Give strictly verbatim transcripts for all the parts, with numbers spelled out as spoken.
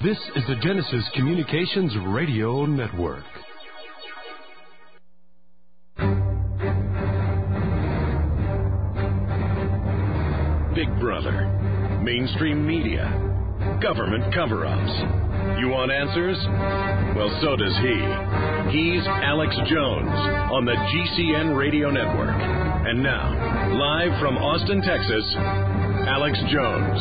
This is the Genesis Communications Radio Network. Big Brother, mainstream media, government cover-ups. You want answers? Well, so does he. He's Alex Jones on the G C N Radio Network. And now, live from Austin, Texas, Alex Jones.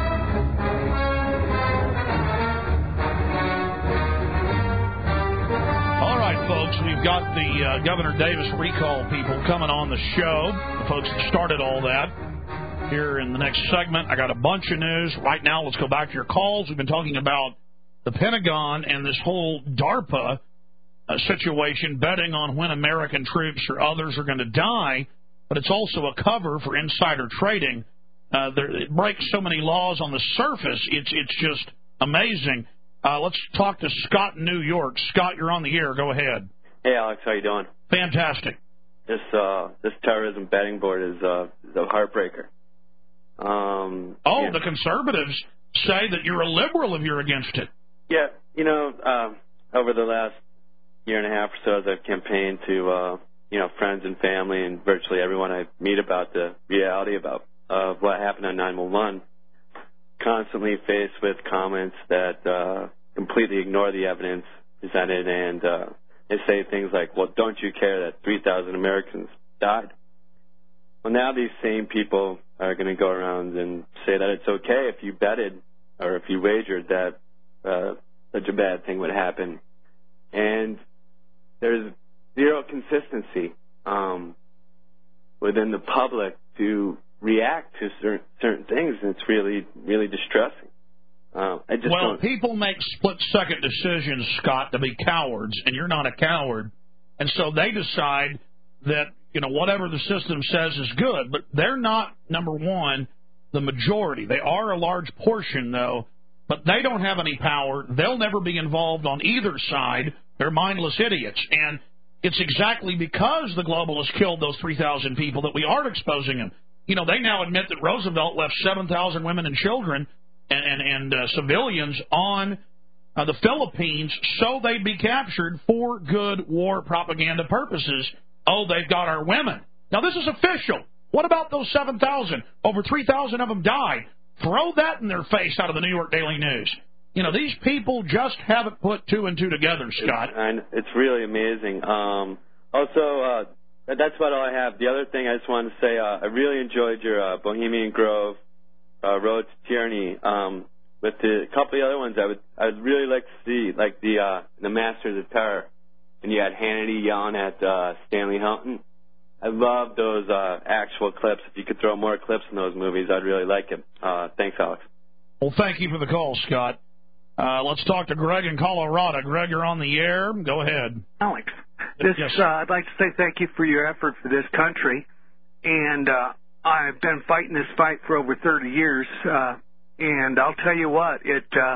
All right, folks, we've got the uh, Governor Davis recall people coming on the show, the folks that started all that. Here in the next segment, I got a bunch of news. Right now, let's go back to your calls. We've been talking about the Pentagon and this whole DARPA uh, situation, betting on when American troops or others are going to die, but it's also a cover for insider trading. Uh, there, it breaks so many laws on the surface. It's it's just amazing. Uh, let's talk to Scott in New York. Scott, you're on the air. Go ahead. Hey, Alex, how you doing? Fantastic. This uh, this terrorism betting board is, uh, is a heartbreaker. Um, oh, yeah. The conservatives say that you're a liberal if you're against it. Yeah, you know, uh, over the last year and a half or so, as I've campaigned to, uh, you know, friends and family and virtually everyone I meet about the reality about uh, what happened on nine one one, constantly faced with comments that uh, completely ignore the evidence presented, and uh, they say things like, well, don't you care that three thousand Americans died? Well, now these same people are going to go around and say that it's okay if you betted or if you wagered that uh, such a bad thing would happen. And there's zero consistency um, within the public to react to certain, certain things, and it's really, really distressing. Uh, I just well, don't... people make split-second decisions, Scott, to be cowards, and you're not a coward. And so they decide that, you know, whatever the system says is good. But they're not, number one, the majority. They are a large portion, though, but they don't have any power. They'll never be involved on either side. They're mindless idiots. And it's exactly because the globalists killed those three thousand people that we are exposing them. You know, they now admit that Roosevelt left seven thousand women and children and, and, and uh, civilians on uh, the Philippines so they'd be captured for good war propaganda purposes. Oh, they've got our women. Now, this is official. What about those seven thousand? Over three thousand of them died. Throw that in their face out of the New York Daily News. You know, these people just haven't put two and two together, Scott. It's, it's really amazing. Um, also, uh, that's about all I have. The other thing I just wanted to say, uh, I really enjoyed your uh, Bohemian Grove uh, Road to Tyranny. Um, with the a couple of the other ones, I would I would really like to see, like the uh, the Masters of Terror. And you had Hannity yelling at uh, Stanley Houghton. I love those uh, actual clips. If you could throw more clips in those movies, I'd really like it. Uh, thanks, Alex. Well, thank you for the call, Scott. Uh, let's talk to Greg in Colorado. Greg, you're on the air. Go ahead. Alex, this, yes. uh, I'd like to say thank you for your effort for this country. And uh, I've been fighting this fight for over thirty years. Uh, and I'll tell you what, it... Uh,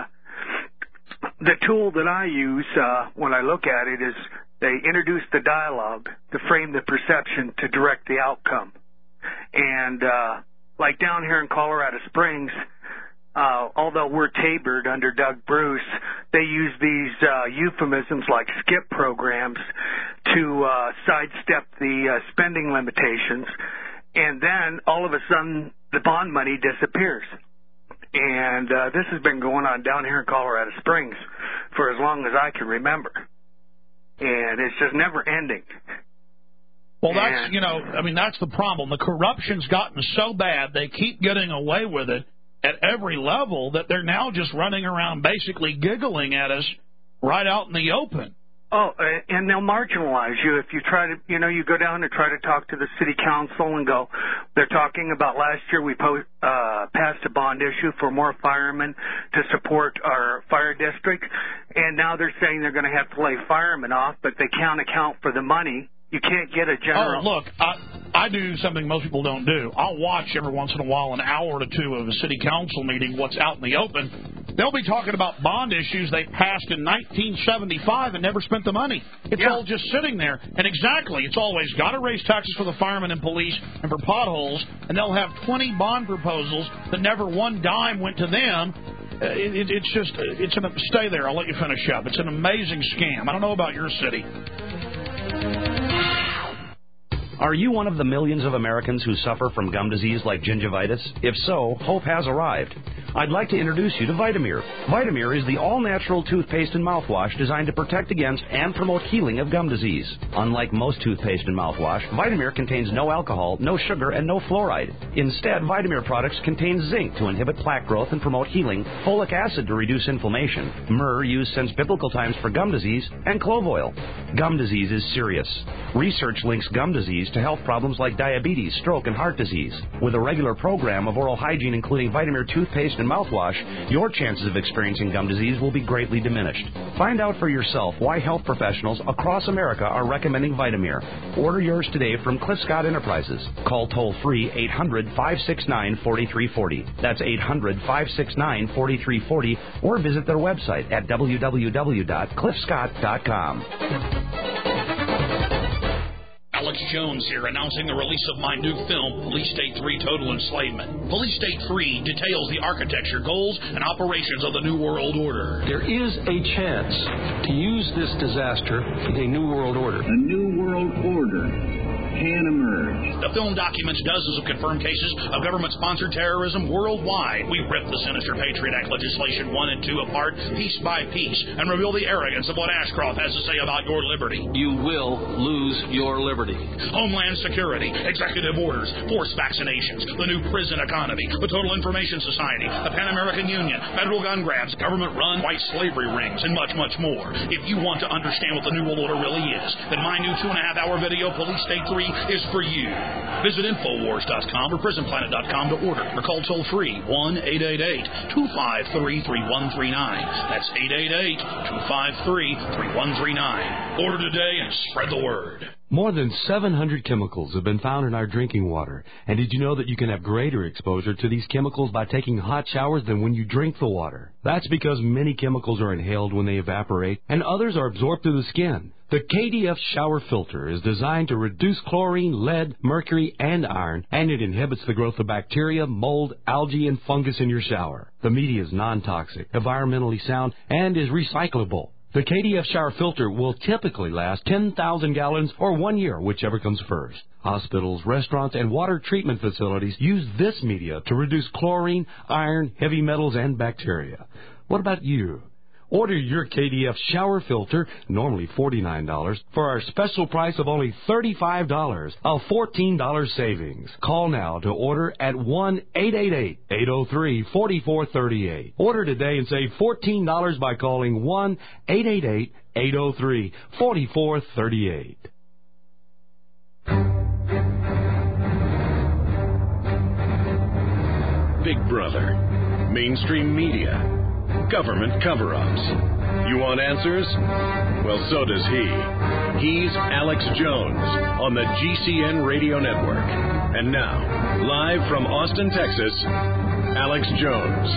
The tool that I use uh, when I look at it is they introduce the dialogue to frame the perception to direct the outcome. And uh, like down here in Colorado Springs, uh, although we're tabored under Doug Bruce, they use these uh, euphemisms like skip programs to uh, sidestep the uh, spending limitations. And then all of a sudden the bond money disappears. And uh, this has been going on down here in Colorado Springs for as long as I can remember. And it's just never ending. Well, that's, you know, I mean, that's the problem. The corruption's gotten so bad, they keep getting away with it at every level that they're now just running around basically giggling at us right out in the open. Oh, and they'll marginalize you if you try to, you know, you go down and try to talk to the city council and go, they're talking about last year we po- uh, passed a bond issue for more firemen to support our fire district, and now they're saying they're going to have to lay firemen off, but they can't account for the money. You can't get a general. Oh, look, I, I do something most people don't do. I'll watch every once in a while an hour or two of a city council meeting, what's out in the open. They'll be talking about bond issues they passed in nineteen seventy-five and never spent the money. It's yeah. all just sitting there. And exactly, it's always got to raise taxes for the firemen and police and for potholes, and they'll have twenty bond proposals that never one dime went to them. Uh, it, it, it's just, it's an, stay there. I'll let you finish up. It's an amazing scam. I don't know about your city. Are you one of the millions of Americans who suffer from gum disease like gingivitis? If so, hope has arrived. I'd like to introduce you to Vitamir. Vitamir is the all-natural toothpaste and mouthwash designed to protect against and promote healing of gum disease. Unlike most toothpaste and mouthwash, Vitamir contains no alcohol, no sugar, and no fluoride. Instead, Vitamir products contain zinc to inhibit plaque growth and promote healing, folic acid to reduce inflammation, myrrh used since biblical times for gum disease, and clove oil. Gum disease is serious. Research links gum disease to health problems like diabetes, stroke, and heart disease. With a regular program of oral hygiene including Vitamir toothpaste and mouthwash, your chances of experiencing gum disease will be greatly diminished. Find out for yourself why health professionals across America are recommending Vitamir. Order yours today from Cliff Scott Enterprises. Call toll-free eight hundred, five six nine, four three four zero. That's eight hundred, five six nine, four three four zero, or visit their website at w w w dot cliff scott dot com. Alex Jones here, announcing the release of my new film, Police State three Total Enslavement. Police State three details the architecture, goals, and operations of the New World Order. There is a chance to use this disaster for a New World Order. A New World Order can emerge. The film documents dozens of confirmed cases of government-sponsored terrorism worldwide. We rip the sinister Patriot Act legislation one and two apart, piece by piece, and reveal the arrogance of what Ashcroft has to say about your liberty. You will lose your liberty. Homeland Security, executive orders, forced vaccinations, the new prison economy, the Total Information Society, the Pan American Union, federal gun grabs, government-run white slavery rings, and much, much more. If you want to understand what the New World Order really is, then my new two-and-a-half-hour video, Police State three, is for you. Visit Infowars dot com or Prison Planet dot com to order, or call toll-free one eight eight eight, two five three, three one three nine. That's eight eight eight, two five three, three one three nine. Order today and spread the word. More than seven hundred chemicals have been found in our drinking water. And did you know that you can have greater exposure to these chemicals by taking hot showers than when you drink the water? That's because many chemicals are inhaled when they evaporate, and others are absorbed through the skin. The K D F shower filter is designed to reduce chlorine, lead, mercury, and iron, and it inhibits the growth of bacteria, mold, algae, and fungus in your shower. The media is non-toxic, environmentally sound, and is recyclable. The K D F shower filter will typically last ten thousand gallons or one year, whichever comes first. Hospitals, restaurants, and water treatment facilities use this media to reduce chlorine, iron, heavy metals, and bacteria. What about you? Order your K D F shower filter, normally forty-nine dollars, for our special price of only thirty-five dollars, a fourteen dollars savings. Call now to order at one eight eight eight, eight oh three, four four three eight. Order today and save fourteen dollars by calling one eight eight eight, eight oh three, four four three eight. Big Brother, mainstream media, government cover-ups. You want answers? Well, so does he. He's Alex Jones on the G C N Radio Network. And now, live from Austin, Texas, Alex Jones.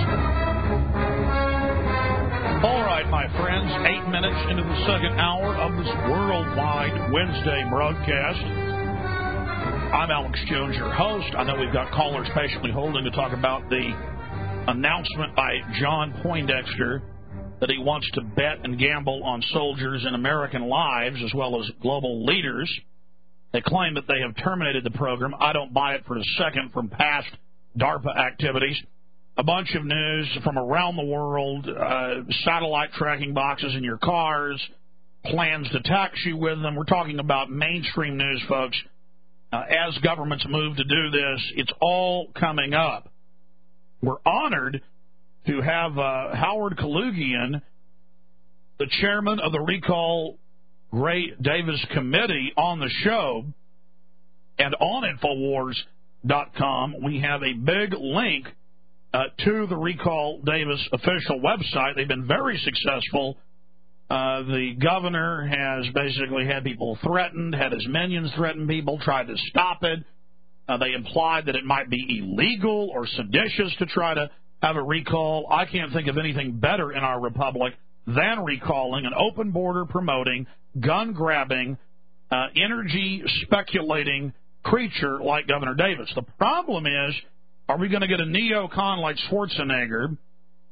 All right, my friends, eight minutes into the second hour of this worldwide Wednesday broadcast. I'm Alex Jones, your host. I know we've got callers patiently holding to talk about the announcement by John Poindexter that he wants to bet and gamble on soldiers and American lives as well as global leaders. They claim that they have terminated the program. I don't buy it for a second from past DARPA activities. A bunch of news from around the world, uh, satellite tracking boxes in your cars, plans to tax you with them. We're talking about mainstream news, folks. Uh, as governments move to do this, it's all coming up. We're honored to have uh, Howard Kaloogian, the chairman of the Recall Gray Davis Committee, on the show. And on Infowars dot com, we have a big link uh, to the Recall Davis official website. They've been very successful. Uh, the governor has basically had people threatened, had his minions threaten people, tried to stop it. Uh, they implied that it might be illegal or seditious to try to have a recall. I can't think of anything better in our republic than recalling an open border promoting, gun-grabbing, uh, energy-speculating creature like Governor Davis. The problem is, are we going to get a neocon like Schwarzenegger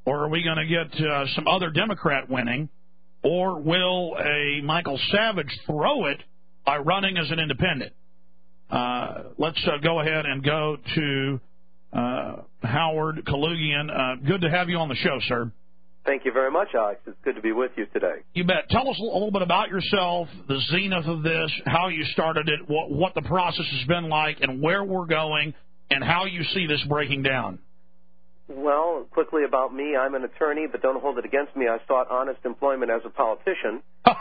or are we going to get uh, some other Democrat winning, or will a Michael Savage throw it by running as an independent? Uh, let's uh, go ahead and go to uh, Howard Kalugian. Uh, good to have you on the show, sir. Thank you very much, Alex. It's good to be with you today. You bet. Tell us a little bit about yourself, the zenith of this, how you started it, what, what the process has been like, and where we're going, and how you see this breaking down. Well, quickly about me, I'm an attorney, but don't hold it against me. I sought honest employment as a politician,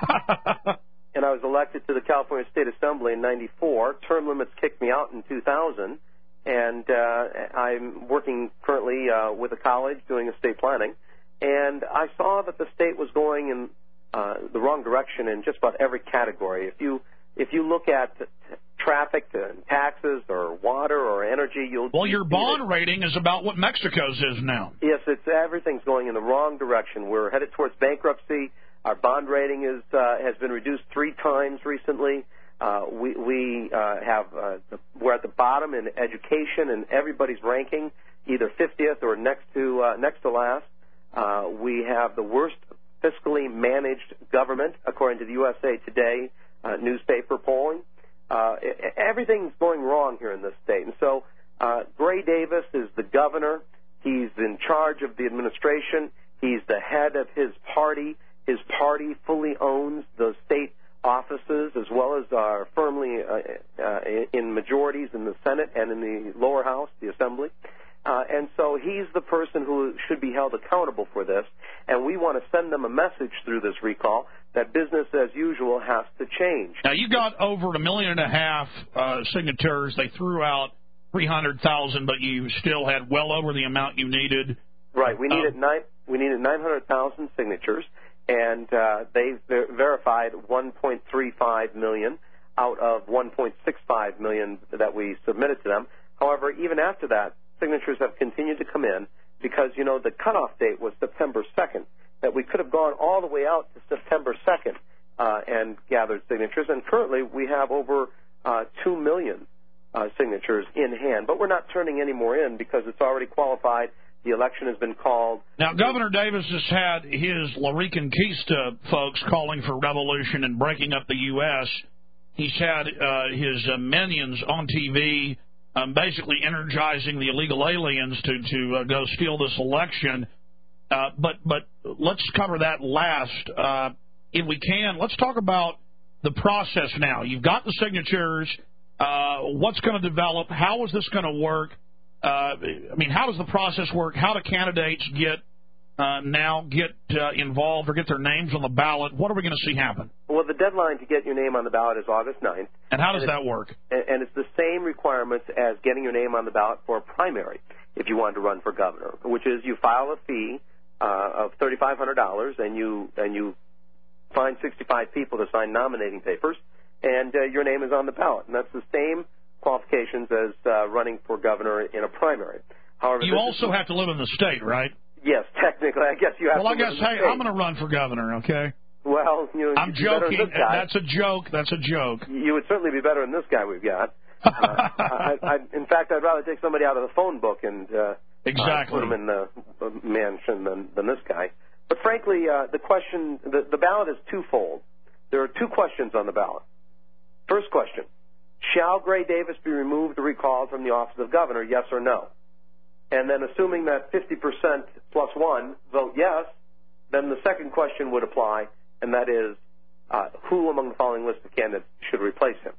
and I was elected to the California State Assembly in ninety-four. Term limits kicked me out in two thousand, and uh, I'm working currently uh, with a college doing estate planning. And I saw that the state was going in uh, the wrong direction in just about every category. If you if you look at t- traffic and taxes or water or energy, you'll well, your bond rating is about what Mexico's is now. Yes, it's everything's going in the wrong direction. We're headed towards bankruptcy. Our bond rating is uh, has been reduced three times recently. Uh, we we uh, have uh, the, we're at the bottom in education, and everybody's ranking either fiftieth or next to uh, next to last. Uh, we have the worst fiscally managed government, according to the U S A Today uh, newspaper polling. Uh, everything's going wrong here in this state. And so uh, Gray Davis is the governor. He's in charge of the administration. He's the head of his party. His party fully owns the state offices, as well as are firmly uh, uh, in majorities in the Senate and in the lower house, the Assembly. Uh, and so he's the person who should be held accountable for this, and we want to send them a message through this recall that business as usual has to change. Now, you got over a million and a half uh, signatures. They threw out three hundred thousand, but you still had well over the amount you needed. Right. We needed, um, nine, we needed nine hundred thousand signatures, and uh, they ver- verified one point three five million out of one point six five million that we submitted to them. However, even after that, signatures have continued to come in because, you know, the cutoff date was September second, that we could have gone all the way out to September second uh, and gathered signatures. And currently we have over uh, two million uh, signatures in hand. But we're not turning any more in because it's already qualified. The election has been called. Now, Governor Davis has had his La Reconquista folks calling for revolution and breaking up the U S He's had uh, his uh, minions on T V Um, basically energizing the illegal aliens to to uh, go steal this election. Uh, but but let's cover that last, uh, if we can. Let's talk about the process now. You've got the signatures. Uh, what's going to develop? How is this going to work? Uh, I mean, how does the process work? How do candidates get uh, now get uh, involved or get their names on the ballot? What are we going to see happen? Well, the deadline to get your name on the ballot is August ninth. And how does and that work? And it's the same requirements as getting your name on the ballot for a primary if you wanted to run for governor, which is you file a fee uh, of thirty-five hundred dollars and you and you find sixty-five people to sign nominating papers, and uh, your name is on the ballot. And that's the same qualifications as uh, running for governor in a primary. However, you also have to live in the state, right? Yes, technically. I guess you have well, to I guess, hey, state. I'm going to run for governor, okay? Well, you know, I'm joking. That's a joke. That's a joke. You would certainly be better than this guy we've got. Uh, I, I, in fact, I'd rather take somebody out of the phone book and uh, exactly. uh, put them in the mansion than, than this guy. But frankly, uh, the question, the, the ballot is twofold. There are two questions on the ballot. First question, shall Gray Davis be removed or recalled from the office of governor, yes or no? And then assuming that fifty percent plus one vote yes, then the second question would apply, and that is, uh, who among the following list of candidates should replace him?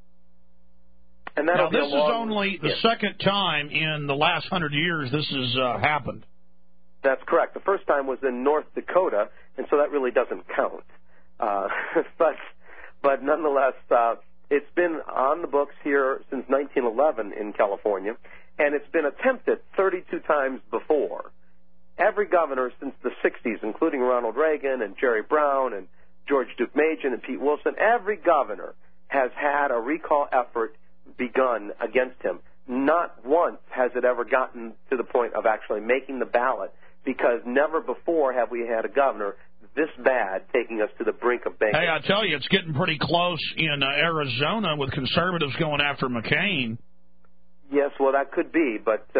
And now, this long, is only the yes. second time in the last hundred years this has uh, happened. That's correct. The first time was in North Dakota, and so that really doesn't count. Uh, but, but nonetheless, uh, it's been on the books here since nineteen eleven in California, and it's been attempted thirty-two times before. Every governor since the sixties, including Ronald Reagan and Jerry Brown and George Duke-Majan and Pete Wilson, every governor has had a recall effort begun against him. Not once has it ever gotten to the point of actually making the ballot, because never before have we had a governor this bad taking us to the brink of bankruptcy. Hey, I tell you, it's getting pretty close in uh, Arizona with conservatives going after McCain. Yes, well, that could be, but uh,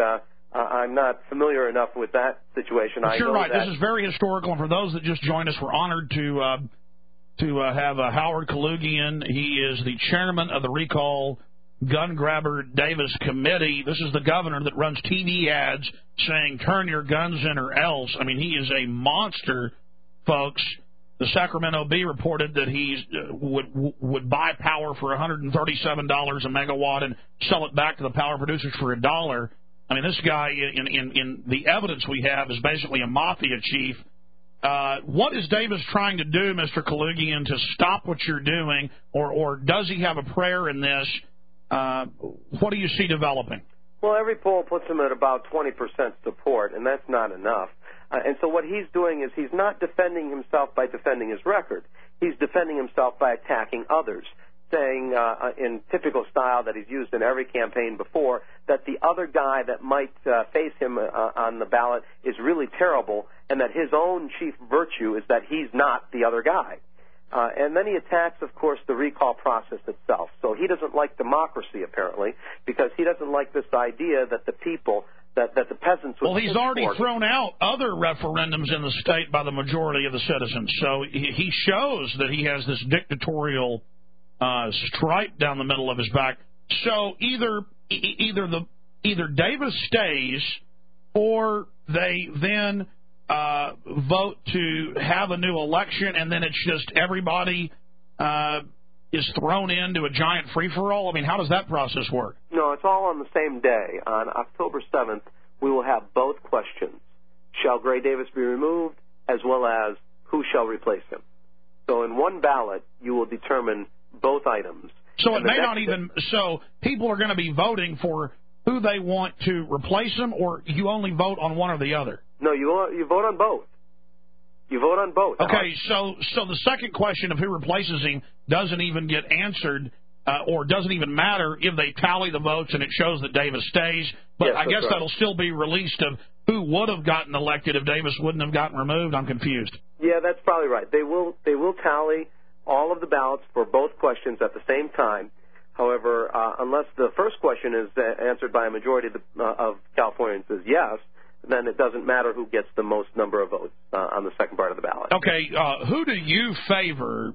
Uh, I'm not familiar enough with that situation. But I you're know right. that This is very historical, and for those that just joined us, we're honored to uh, to uh, have uh, Howard Kaloogian. He is the chairman of the Recall Gun Grabber Davis Committee. This is the governor that runs T V ads saying, turn your guns in or else. I mean, he is a monster, folks. The Sacramento Bee reported that he uh, would would buy power for one hundred thirty-seven dollars a megawatt and sell it back to the power producers for a dollar. I mean, this guy, in, in, in the evidence we have, is basically a mafia chief. Uh, what is Davis trying to do, Mister Kaloogian, to stop what you're doing, or, or does he have a prayer in this? Uh, what do you see developing? Well, every poll puts him at about twenty percent support, and that's not enough. Uh, and so what he's doing is he's not defending himself by defending his record. He's defending himself by attacking others, saying uh, in typical style that he's used in every campaign before, that the other guy that might uh, face him uh, on the ballot is really terrible, and that his own chief virtue is that he's not the other guy. Uh, and then he attacks, of course, the recall process itself. So he doesn't like democracy, apparently, because he doesn't like this idea that the people, that, that the peasants would... Well, he's already thrown out other referendums in the state by the majority of the citizens. So he, he shows that he has this dictatorial uh, stripe down the middle of his back. So either either the either Davis stays or they then... Uh, vote to have a new election, and then it's just everybody uh, is thrown into a giant free-for-all? I mean, how does that process work? No, it's all on the same day. On October seventh, we will have both questions. Shall Gray Davis be removed, as well as who shall replace him? So in one ballot, you will determine both items. So and it may not even... So people are going to be voting for who they want to replace him, or you only vote on one or the other? No, you you vote on both. You vote on both. Okay, so so the second question of who replaces him doesn't even get answered, uh, or doesn't even matter if they tally the votes and it shows that Davis stays. But yes, I guess right. that'll still be released of who would have gotten elected if Davis wouldn't have gotten removed. I'm confused. Yeah, that's probably right. They will they will tally all of the ballots for both questions at the same time. However, uh, unless the first question is uh, answered by a majority of, the, uh, of Californians says yes, then it doesn't matter who gets the most number of votes uh, on the second part of the ballot. Okay, uh, who do you favor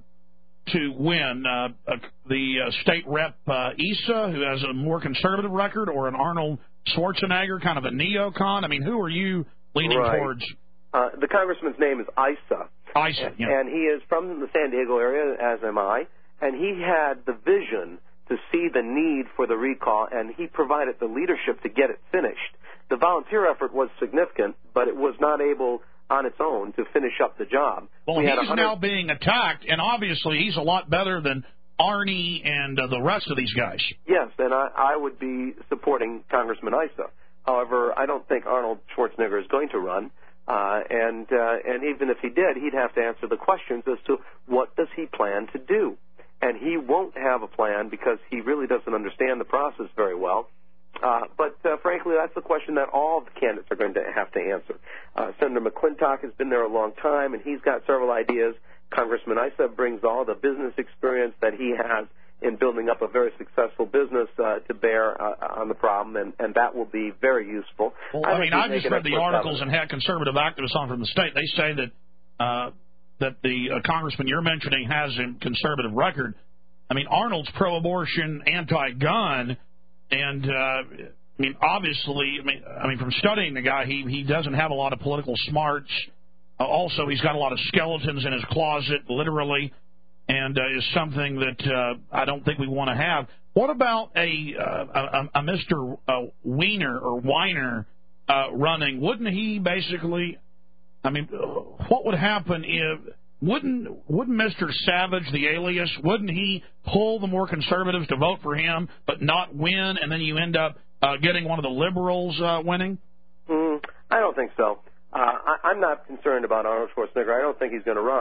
to win? Uh, uh, the uh, state rep uh, Issa, who has a more conservative record, or an Arnold Schwarzenegger, kind of a neocon? I mean, who are you leaning right. towards? Uh, the congressman's name is Issa. Issa, and, yeah. and he is from the San Diego area, as am I, and he had the vision to see the need for the recall, and he provided the leadership to get it finished. The volunteer effort was significant, but it was not able on its own to finish up the job. Well, we he's now being attacked, and obviously he's a lot better than Arnie and uh, the rest of these guys. Yes, and I, I would be supporting Congressman Issa. However, I don't think Arnold Schwarzenegger is going to run, uh, and uh, and even if he did, he'd have to answer the questions as to what does he plan to do. And he won't have a plan because he really doesn't understand the process very well. Uh, but, uh, frankly, that's the question that all the candidates are going to have to answer. Uh, Senator McClintock has been there a long time, and he's got several ideas. Congressman Issa brings all the business experience that he has in building up a very successful business uh, to bear uh, on the problem, and, and that will be very useful. Well, I, I mean, I just read the articles governor. and had conservative activists on from the state. They say that uh, that the uh, congressman you're mentioning has a conservative record. I mean, Arnold's pro-abortion, anti-gun. And, uh, I mean, obviously, I mean, I mean, from studying the guy, he, he doesn't have a lot of political smarts. Uh, also, he's got a lot of skeletons in his closet, literally, and uh, is something that uh, I don't think we want to have. What about a, uh, a, a Mister Uh, Weiner or Weiner uh, running? Wouldn't he basically, I mean, what would happen if... Wouldn't wouldn't Mister Savage, the alias, wouldn't he pull the more conservatives to vote for him but not win, and then you end up uh, getting one of the liberals uh, winning? Mm, I don't think so. Uh, I, I'm not concerned about Arnold Schwarzenegger. I don't think he's going to run.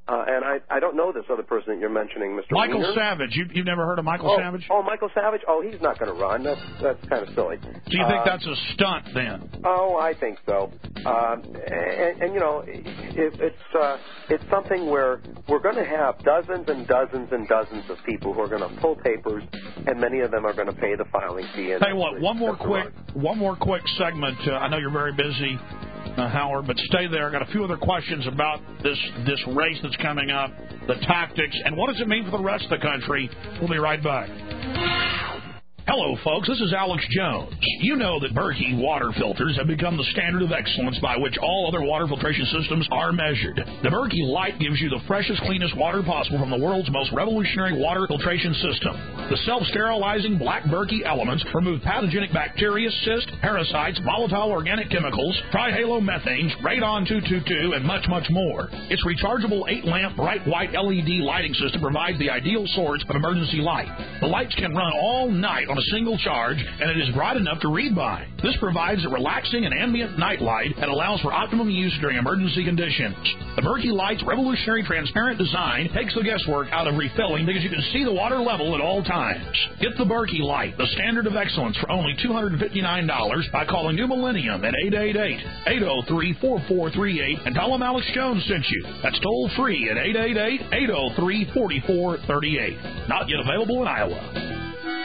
Uh, and I, I don't know this other person that you're mentioning, Mister Michael Wiener. Savage. You, you've never heard of Michael oh, Savage? Oh, Michael Savage? Oh, he's not going to run. That's that's kind of silly. Do you think uh, that's a stunt then? Oh, I think so. Um, and, and, you know, it, it's uh, it's something where we're going to have dozens and dozens and dozens of people who are going to pull papers, and many of them are going to pay the filing fee. And Tell you what, one more quick, one more quick segment. Uh, I know you're very busy, uh, Howard, but stay there. I got a few other questions about this this race that's coming up, the tactics, and what does it mean for the rest of the country. We'll be right back. Hello, folks. This is Alex Jones. You know that Berkey water filters have become the standard of excellence by which all other water filtration systems are measured. The Berkey Light gives you the freshest, cleanest water possible from the world's most revolutionary water filtration system. The self-sterilizing black Berkey elements remove pathogenic bacteria, cysts, parasites, volatile organic chemicals, trihalomethanes, radon two twenty-two, and much, much more. Its rechargeable eight-lamp bright white L E D lighting system provides the ideal source of emergency light. The lights can run all night on a single charge, and it is bright enough to read by. This provides a relaxing and ambient night light that allows for optimum use during emergency conditions. The Berkey Light's revolutionary transparent design takes the guesswork out of refilling because you can see the water level at all times. Get the Berkey Light, the standard of excellence, for only two hundred fifty-nine dollars by calling New Millennium at eight eight eight, eight oh three, four four three eight and tell them Alex Jones sent you. That's toll free at eight eight eight, eight oh three, four four three eight. Not yet available in Iowa.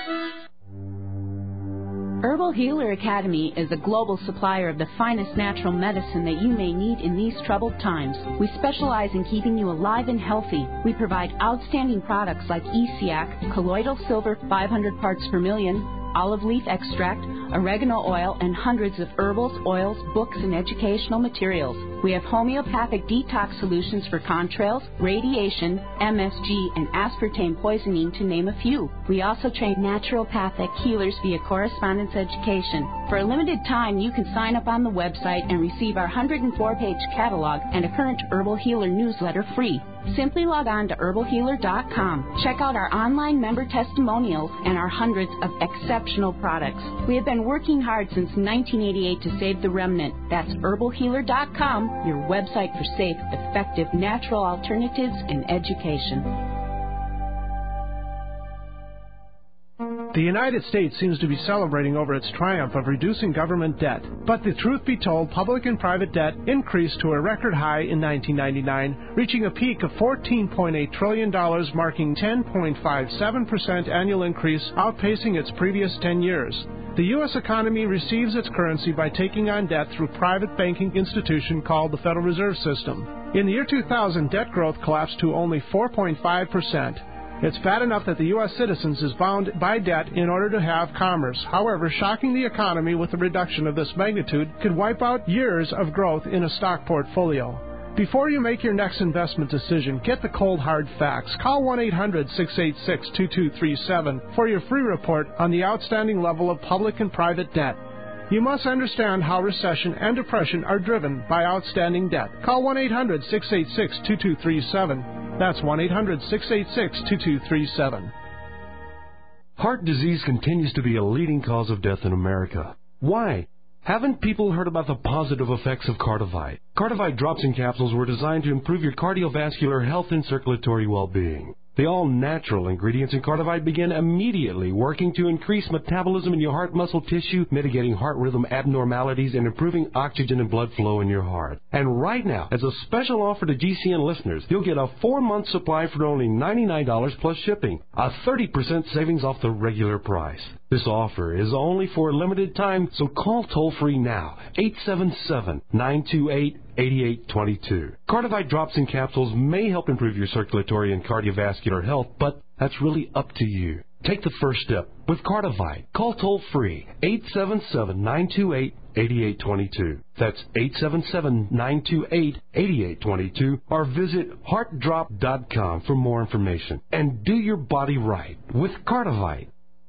Herbal Healer Academy is a global supplier of the finest natural medicine that you may need in these troubled times. We specialize in keeping you alive and healthy. We provide outstanding products like E C A C, colloidal silver five hundred parts per million, olive leaf extract, oregano oil, and hundreds of herbals, oils, books, and educational materials. We have homeopathic detox solutions for contrails, radiation, M S G, and aspartame poisoning, to name a few. We also train naturopathic healers via correspondence education. For a limited time, you can sign up on the website and receive our one hundred four page catalog and a current Herbal Healer newsletter free. Simply log on to herbal healer dot com. Check out our online member testimonials and our hundreds of exceptional products. We have been working hard since nineteen eighty-eight to save the remnant. That's herbal healer dot com, your website for safe, effective, natural alternatives and education. The United States seems to be celebrating over its triumph of reducing government debt. But the truth be told, public and private debt increased to a record high in nineteen ninety-nine, reaching a peak of fourteen point eight trillion dollars, marking ten point five seven percent annual increase, outpacing its previous ten years. The U S economy receives its currency by taking on debt through a private banking institution called the Federal Reserve System. In the year two thousand, debt growth collapsed to only four point five percent. It's bad enough that the U S citizens is bound by debt in order to have commerce. However, shocking the economy with a reduction of this magnitude could wipe out years of growth in a stock portfolio. Before you make your next investment decision, get the cold hard facts. Call one eight hundred, six eight six, two two three seven for your free report on the outstanding level of public and private debt. You must understand how recession and depression are driven by outstanding debt. Call one eight hundred, six eight six, two two three seven. That's one eight hundred, six eight six, two two three seven. Heart disease continues to be a leading cause of death in America. Why? Haven't people heard about the positive effects of Cardivite? Cardivite drops and capsules were designed to improve your cardiovascular health and circulatory well-being. The all-natural ingredients in Cardivite begin immediately working to increase metabolism in your heart muscle tissue, mitigating heart rhythm abnormalities, and improving oxygen and blood flow in your heart. And right now, as a special offer to G C N listeners, you'll get a four-month supply for only ninety-nine dollars plus shipping, a thirty percent savings off the regular price. This offer is only for a limited time, so call toll-free now, eight seven seven, nine two eight, eight eight two two. Cardivite drops and capsules may help improve your circulatory and cardiovascular health, but that's really up to you. Take the first step with Cardivite. Call toll-free, eight seven seven, nine two eight, eight eight two two. That's eight seven seven, nine two eight, eight eight two two, or visit heart drop dot com for more information. And do your body right with Cardivite.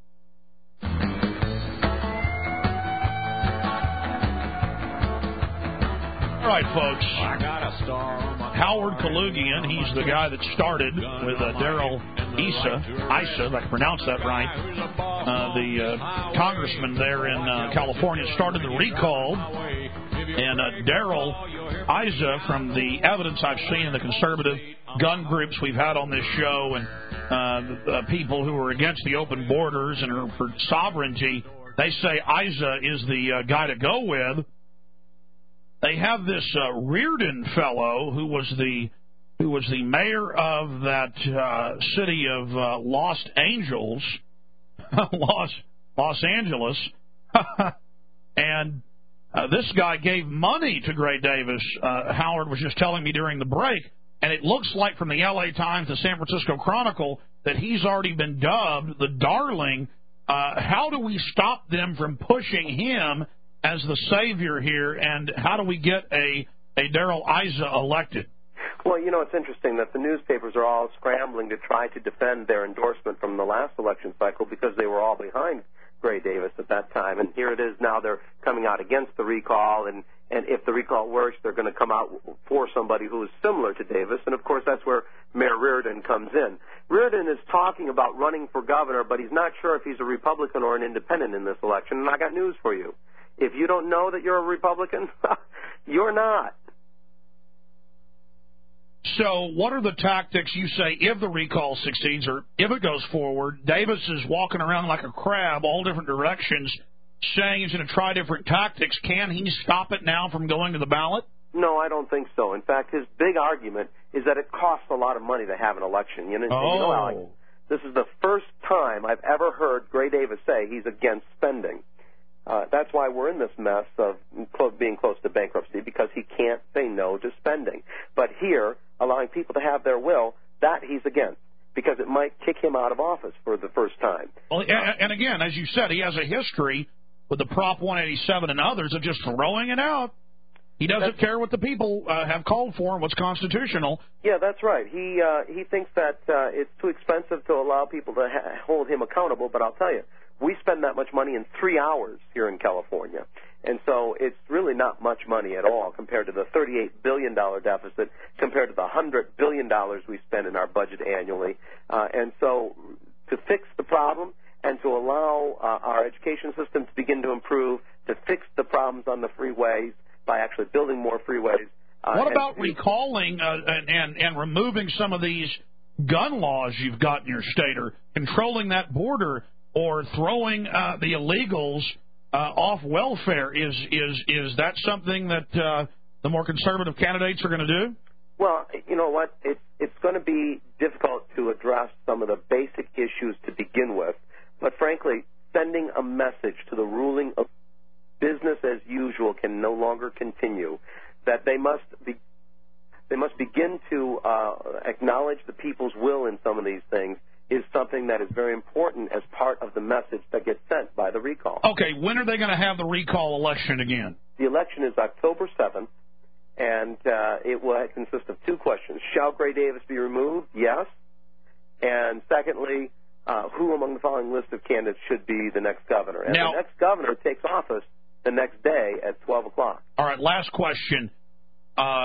All right, folks. Howard Kalugian, he's the guy that started with uh, Daryl Issa, Issa, if I can pronounce that right, uh, the uh, congressman there in uh, California, started the recall. And uh, Daryl Issa, from the evidence I've seen in the conservative gun groups we've had on this show and uh, the, uh, people who are against the open borders and are for sovereignty, they say Issa is the uh, guy to go with. They have this uh, Reardon fellow who was the who was the mayor of that uh, city of uh, Los Angeles, Los Los Angeles, and uh, this guy gave money to Gray Davis. Uh, Howard was just telling me during the break, and it looks like from the L A Times, the San Francisco Chronicle, that he's already been dubbed the darling. Uh, how do we stop them from pushing him as the savior here, and how do we get a, a Darrell Issa elected? Well, you know, it's interesting that the newspapers are all scrambling to try to defend their endorsement from the last election cycle because they were all behind Gray Davis at that time. And here it is now they're coming out against the recall, and, and if the recall works, they're going to come out for somebody who is similar to Davis. And, of course, that's where Mayor Reardon comes in. Reardon is talking about running for governor, but he's not sure if he's a Republican or an independent in this election. And I got news for you. If you don't know that you're a Republican, you're not. So what are the tactics you say if the recall succeeds or if it goes forward? Davis is walking around like a crab all different directions saying he's going to try different tactics. Can he stop it now from going to the ballot? No, I don't think so. In fact, his big argument is that it costs a lot of money to have an election. You know, oh. you know Alex, this is the first time I've ever heard Gray Davis say he's against spending. Uh, that's why we're in this mess of being close to bankruptcy, because he can't say no to spending. But here, allowing people to have their will, that he's against, because it might kick him out of office for the first time. Well, and, and again, as you said, he has a history with the Prop one eighty-seven and others of just throwing it out. He doesn't that's, care what the people uh, have called for and what's constitutional. Yeah, that's right. He uh, he thinks that uh, it's too expensive to allow people to ha- hold him accountable, but I'll tell you, we spend that much money in three hours here in California. And so it's really not much money at all compared to the thirty-eight billion dollars deficit, compared to the one hundred billion dollars we spend in our budget annually. Uh, and so to fix the problem and to allow uh, our education system to begin to improve, to fix the problems on the freeways by actually building more freeways. Uh, what about and, recalling uh, and, and, and removing some of these gun laws you've got in your state, or controlling that border, or throwing uh, the illegals uh, off welfare? Is is is that something that uh, the more conservative candidates are going to do? Well, you know what? It's it's going to be difficult to address some of the basic issues to begin with. But frankly, sending a message to the ruling of business as usual can no longer continue. That they must be they must begin to uh, acknowledge the people's will in some of these things is something that is very important as part of the message that gets sent by the recall. Okay, when are they going to have the recall election again? The election is October seventh, and uh, it will consist of two questions. Shall Gray Davis be removed? Yes. And secondly, uh, who among the following list of candidates should be the next governor? And now, the next governor takes office the next day at twelve o'clock. All right, last question. Uh,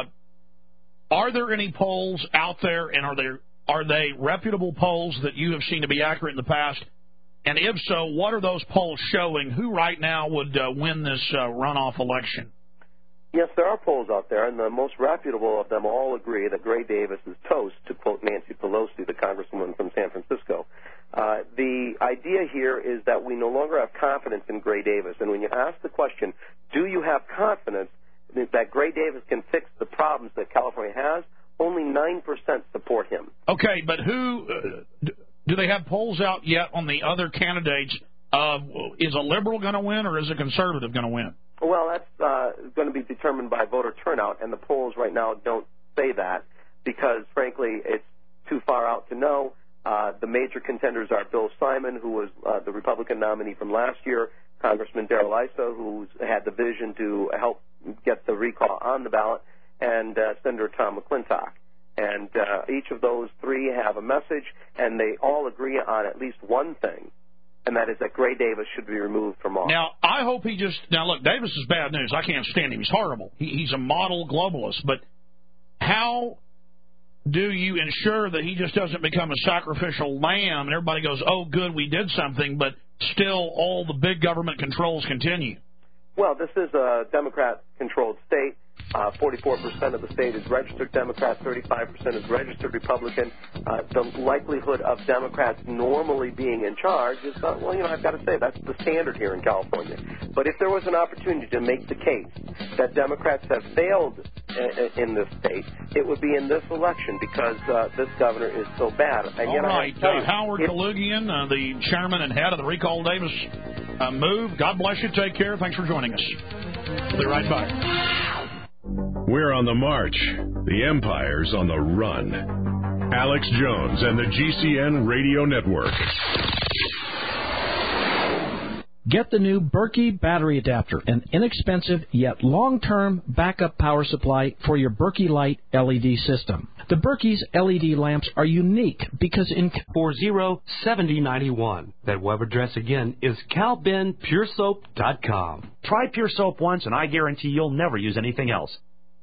are there any polls out there, and are there Are they reputable polls that you have seen to be accurate in the past? And if so, what are those polls showing? Who right now would uh, win this uh, runoff election? Yes, there are polls out there, and the most reputable of them all agree that Gray Davis is toast, to quote Nancy Pelosi, the congresswoman from San Francisco. Uh, the idea here is that we no longer have confidence in Gray Davis. And when you ask the question, do you have confidence that Gray Davis can fix the problems that California has, only nine percent support him. Okay, but who uh, do they have polls out yet on the other candidates? Uh, is a liberal going to win, or is a conservative going to win? Well, that's uh, going to be determined by voter turnout, and the polls right now don't say that because, frankly, it's too far out to know. Uh, the major contenders are Bill Simon, who was uh, the Republican nominee from last year, Congressman Darrell Issa, who's had the vision to help get the recall on the ballot, and uh, Senator Tom McClintock. And uh, each of those three have a message, and they all agree on at least one thing, and that is that Gray Davis should be removed from office. Now, I hope he just – now, look, Davis is bad news. I can't stand him. He's horrible. He, he's a model globalist. But how do you ensure that he just doesn't become a sacrificial lamb and everybody goes, oh, good, we did something, but still all the big government controls continue? Well, this is a Democrat-controlled state. Uh, forty-four percent of the state is registered Democrat, thirty-five percent is registered Republican. Uh, the likelihood of Democrats normally being in charge is, uh, well, you know, I've got to say, that's the standard here in California. But if there was an opportunity to make the case that Democrats have failed in, in this state, it would be in this election because uh, this governor is so bad. And All yet right, I uh, Howard Kalugian, uh, the chairman and head of the Recall Davis uh, move. God bless you. Take care. Thanks for joining us. We'll be right back. We're on the march. The Empire's on the run. Alex Jones and the G C N Radio Network. Get the new Berkey battery adapter, an inexpensive yet long-term backup power supply for your Berkey Light L E D system. The Berkey's L E D lamps are unique because in four zero seven zero nine one. That web address again is cal ben pure soap dot com. Try Pure Soap once, and I guarantee you'll never use anything else.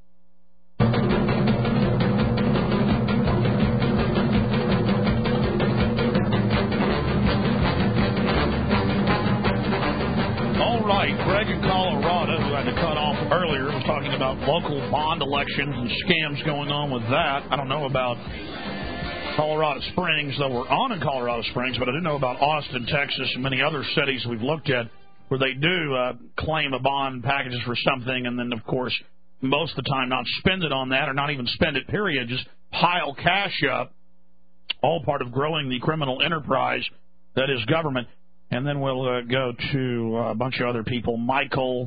Greg in Colorado, who had to cut off earlier, was talking about local bond elections and scams going on with that. I don't know about Colorado Springs, though we're on in Colorado Springs, but I do know about Austin, Texas, and many other cities we've looked at where they do uh, claim a bond packages for something and then, of course, most of the time not spend it on that or not even spend it, period, just pile cash up, all part of growing the criminal enterprise that is government. And then we'll uh, go to a bunch of other people, Michael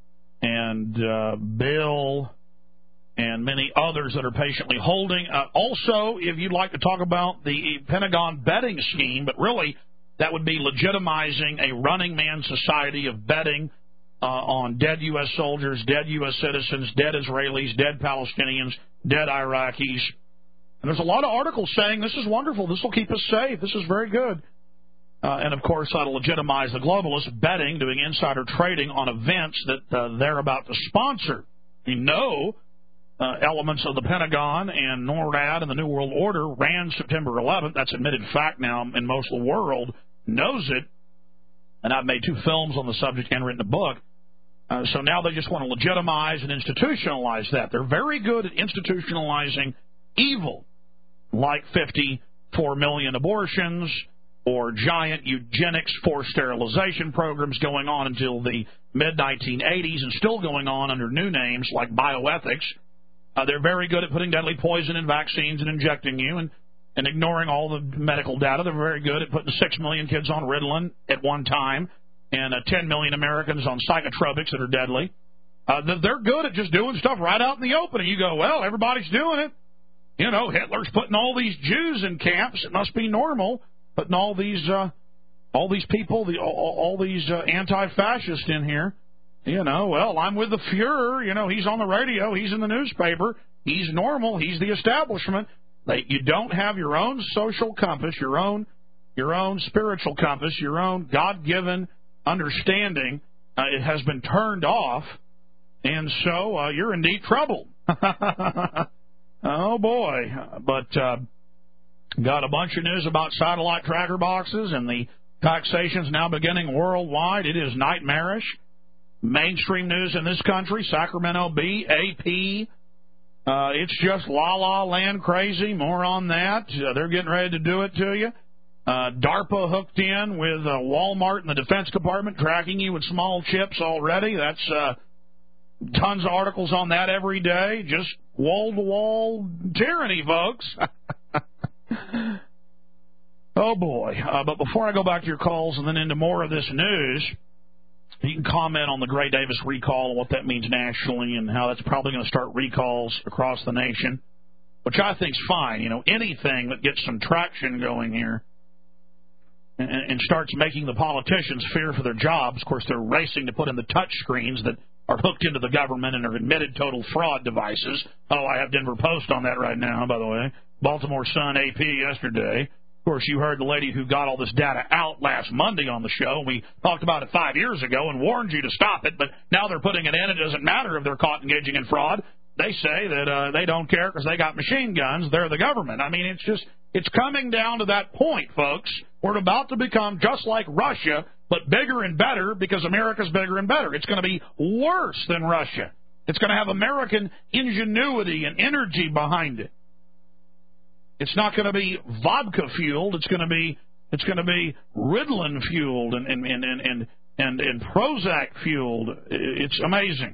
and uh, Bill and many others that are patiently holding. Uh, also, if you'd like to talk about the Pentagon betting scheme, but really that would be legitimizing a running man society of betting uh, on dead U S soldiers, dead U S citizens, dead Israelis, dead Palestinians, dead Iraqis. And there's a lot of articles saying this is wonderful, this will keep us safe, this is very good. Uh, and, of course, that'll legitimize the globalists betting, doing insider trading on events that uh, they're about to sponsor. You know, uh, elements of the Pentagon and NORAD and the New World Order ran September eleventh. That's admitted fact now, and most of the world knows it. And I've made two films on the subject and written a book. Uh, so now they just want to legitimize and institutionalize that. They're very good at institutionalizing evil, like fifty-four million abortions, or giant eugenics forced sterilization programs going on until the mid nineteen eighties and still going on under new names like bioethics. Uh, they're very good at putting deadly poison in vaccines and injecting you and, and ignoring all the medical data. They're very good at putting six million kids on Ritalin at one time and uh, ten million Americans on psychotropics that are deadly. Uh, they're good at just doing stuff right out in the open. And you go, well, everybody's doing it. You know, Hitler's putting all these Jews in camps. It must be normal. Putting all these, uh, all these people, the, all, all these uh, anti-fascists in here, you know. Well, I'm with the Fuhrer. You know, he's on the radio. He's in the newspaper. He's normal. He's the establishment. They, you don't have your own social compass, your own, your own spiritual compass, your own God-given understanding. Uh, it has been turned off, and so uh, you're in deep trouble. Oh boy! But. Uh, Got a bunch of news about satellite tracker boxes, and the taxation's now beginning worldwide. It is nightmarish. Mainstream news in this country, Sacramento Bee, A P. Uh, it's just la-la land crazy. More on that. Uh, they're getting ready to do it to you. Uh, DARPA hooked in with uh, Walmart and the Defense Department, tracking you with small chips already. That's uh, tons of articles on that every day. Just wall-to-wall tyranny, folks. Oh, boy. Uh, but before I go back to your calls and then into more of this news, you can comment on the Gray Davis recall and what that means nationally and how that's probably going to start recalls across the nation, which I think is fine. You know, anything that gets some traction going here and, and starts making the politicians fear for their jobs. Of course, they're racing to put in the touch screens that are hooked into the government and are admitted total fraud devices. Oh, I have Denver Post on that right now, by the way. Baltimore Sun, A P yesterday. Of course, you heard the lady who got all this data out last Monday on the show. We talked about it five years ago and warned you to stop it, but now they're putting it in. It doesn't matter if they're caught engaging in fraud. They say that uh, they don't care because they got machine guns. They're the government. I mean, it's just, it's coming down to that point, folks. We're about to become just like Russia, but bigger and better because America's bigger and better. It's going to be worse than Russia. It's going to have American ingenuity and energy behind it. It's not going to be vodka fueled. It's going to be it's going to be Ritalin fueled and and and and and, and Prozac fueled. It's amazing.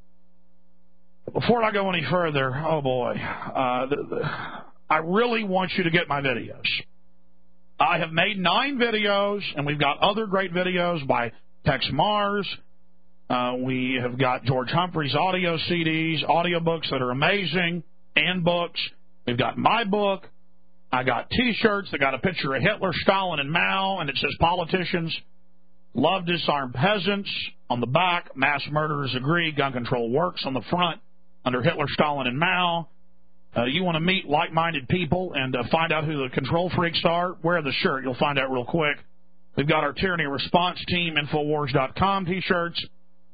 Before I go any further, oh boy, uh, the, the, I really want you to get my videos. I have made nine videos, and we've got other great videos by Tex Mars. Uh, we have got George Humphrey's audio C Ds, audio books that are amazing, and books. We've got my book. I got T-shirts that got a picture of Hitler, Stalin, and Mao, and it says politicians love disarmed peasants. On the back, mass murderers agree, gun control works. On the front, under Hitler, Stalin, and Mao. Uh, you want to meet like-minded people and uh, find out who the control freaks are? Wear the shirt. You'll find out real quick. We've got our Tyranny Response Team, Infowars dot com T-shirts.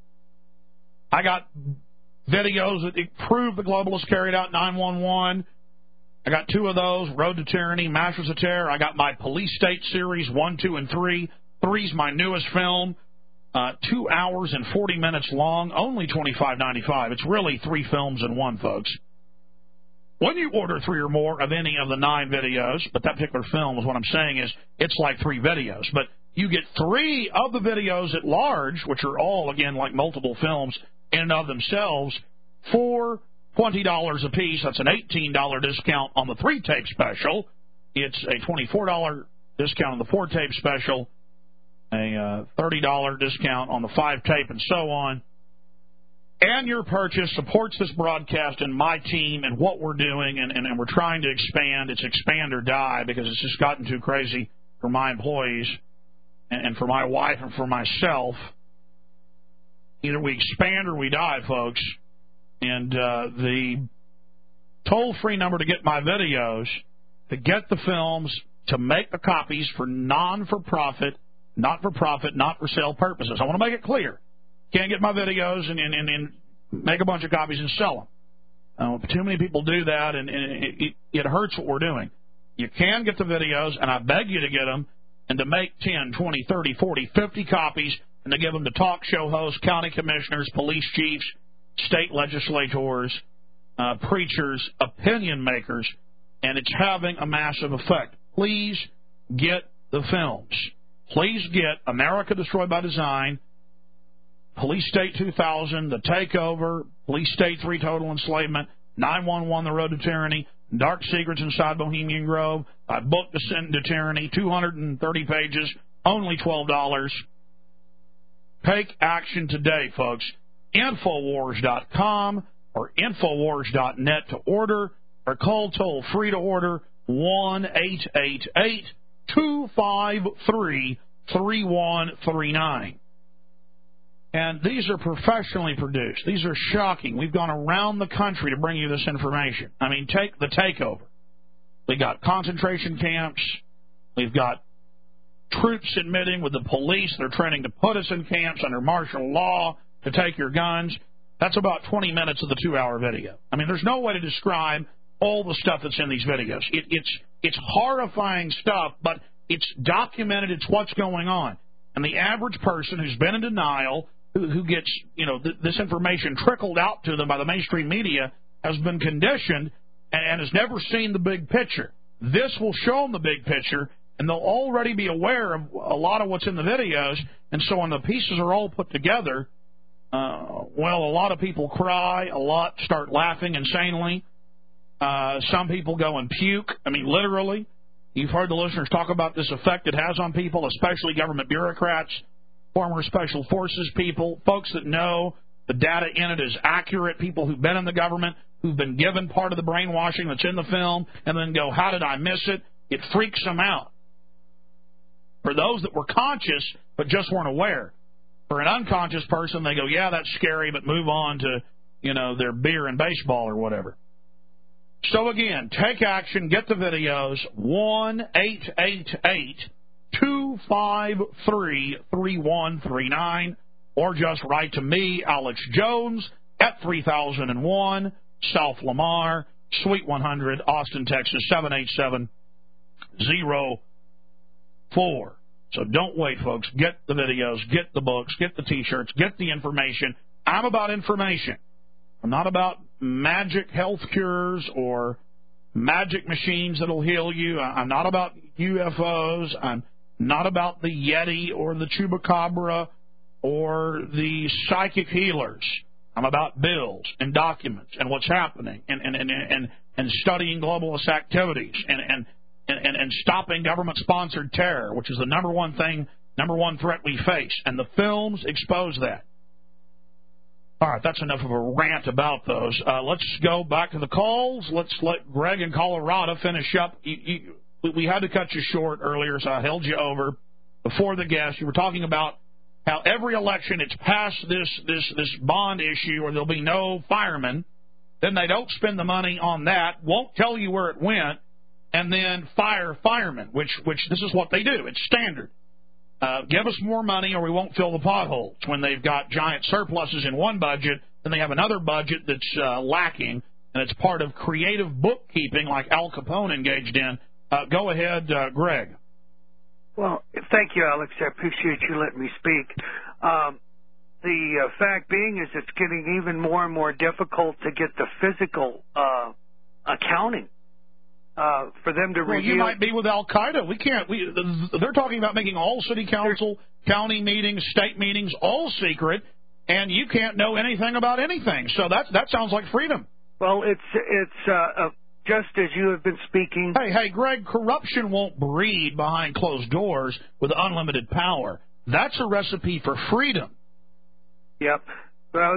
I got videos that prove the globalists carried out nine one one. I got two of those, Road to Tyranny, Masters of Terror. I got my Police State series, one, two, and three. Three's my newest film, uh, two hours and forty minutes long, only twenty-five ninety-five. It's really three films in one, folks. When you order three or more of any of the nine videos, but that particular film is what I'm saying is it's like three videos. But you get three of the videos at large, which are all, again, like multiple films in and of themselves, for twenty dollars a piece. That's an eighteen dollars discount on the three-tape special. It's a twenty-four dollars discount on the four-tape special, a uh, thirty dollars discount on the five-tape, and so on. And your purchase supports this broadcast and my team and what we're doing, and, and, and we're trying to expand. It's expand or die because it's just gotten too crazy for my employees and, and for my wife and for myself. Either we expand or we die, folks. And uh, the toll-free number to get my videos, to get the films, to make the copies for non-for-profit, not-for-profit, not-for-sale purposes. I want to make it clear. Can't get my videos and, and, and, and make a bunch of copies and sell them. Uh, too many people do that, and, and it, it, it hurts what we're doing. You can get the videos, and I beg you to get them, and to make ten, twenty, thirty, forty, fifty copies, and to give them to talk show hosts, county commissioners, police chiefs, state legislators, uh, preachers, opinion makers, and it's having a massive effect. Please get the films. Please get America Destroyed by Design, Police State two thousand, The Takeover, Police State three, Total Enslavement, nine one one, The Road to Tyranny, Dark Secrets Inside Bohemian Grove, my book, Descent into Tyranny, two hundred thirty pages, only twelve dollars. Take action today, folks. Infowars dot com or Infowars dot net to order, or call toll free to order one eight eight eight, two five three, three one three nine. And these are professionally produced. These are shocking. We've gone around the country to bring you this information. I mean, take the takeover. We got concentration camps. We've got troops admitting with the police they're training to put us in camps under martial law to take your guns. That's about twenty minutes of the two-hour video. I mean, there's no way to describe all the stuff that's in these videos. It, it's it's horrifying stuff, but it's documented. It's what's going on. And the average person who's been in denial, who, who gets you know th- this information trickled out to them by the mainstream media, has been conditioned and, and has never seen the big picture. This will show them the big picture, and they'll already be aware of a lot of what's in the videos. And so when the pieces are all put together, uh, well, a lot of people cry, a lot start laughing insanely. Uh, some people go and puke. I mean, literally. You've heard the listeners talk about this effect it has on people, especially government bureaucrats, former special forces people, folks that know the data in it is accurate, people who've been in the government, who've been given part of the brainwashing that's in the film, and then go, how did I miss it? It freaks them out. For those that were conscious but just weren't aware. For an unconscious person, they go, yeah, that's scary, but move on to, you know, their beer and baseball or whatever. So, again, take action, get the videos, one eight eight eight, two five three, three one three nine, or just write to me, Alex Jones, at three thousand one, South Lamar, Suite one hundred, Austin, Texas, seven eight seven zero four. So don't wait, folks. Get the videos, get the books, get the T-shirts, get the information. I'm about information. I'm not about magic health cures or magic machines that'll heal you. I'm not about U F Os. I'm not about the Yeti or the Chupacabra or the psychic healers. I'm about bills and documents and what's happening and and, and, and, and studying globalist activities and, and, and, and stopping government-sponsored terror, which is the number one thing, number one threat we face. And the films expose that. All right, that's enough of a rant about those. Uh, let's go back to the calls. Let's let Greg in Colorado finish up. You, you, we had to cut you short earlier, so I held you over. Before the guest, you were talking about how every election it's passed this, this, this bond issue or there'll be no firemen. Then they don't spend the money on that, won't tell you where it went, and then fire firemen, which, which this is what they do. It's standard. Uh, give us more money or we won't fill the potholes. When they've got giant surpluses in one budget, then they have another budget that's uh, lacking, and it's part of creative bookkeeping like Al Capone engaged in. Uh, go ahead, uh, Greg. Well, thank you, Alex. I appreciate you letting me speak. Um, the uh, fact being is it's getting even more and more difficult to get the physical uh, accounting. Uh, for them to well, reveal. You might be with Al Qaeda. We can't. We, they're talking about making all city council, county meetings, state meetings all secret, and you can't know anything about anything. So that that sounds like freedom. Well, it's it's uh, uh, just as you have been speaking. Hey, hey, Greg, corruption won't breed behind closed doors with unlimited power. That's a recipe for freedom. Yep. Well,